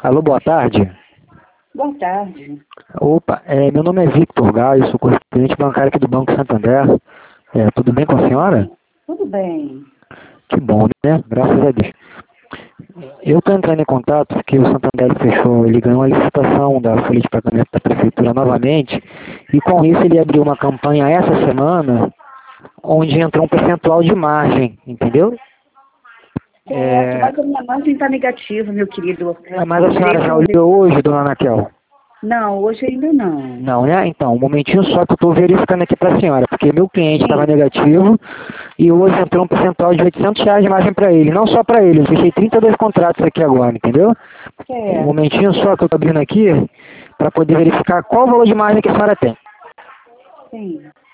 Alô, boa tarde. Boa tarde. Opa, meu nome é Victor Gaio, sou correspondente bancário aqui do Banco Santander. Tudo bem com a senhora? Tudo bem. Que bom, né? Graças a Deus. Eu estou entrando em contato porque o Santander ele ganhou a licitação da folha de pagamento da prefeitura novamente, e com isso ele abriu uma campanha essa semana, onde entrou um percentual de margem, entendeu? Certo, mas a minha margem está negativa, meu querido. Mas a senhora já olhou hoje, dona Anatel? Não, hoje ainda não. Não, né? Então, um momentinho só que eu estou verificando aqui para a senhora, porque meu cliente estava Sim. negativo e hoje entrou um percentual de R$ 800 de margem para ele. Não só para ele, eu fechei 32 contratos aqui agora, entendeu? Um Certo. momentinho só que eu estou abrindo aqui para poder verificar qual o valor de margem que a senhora tem. Sim.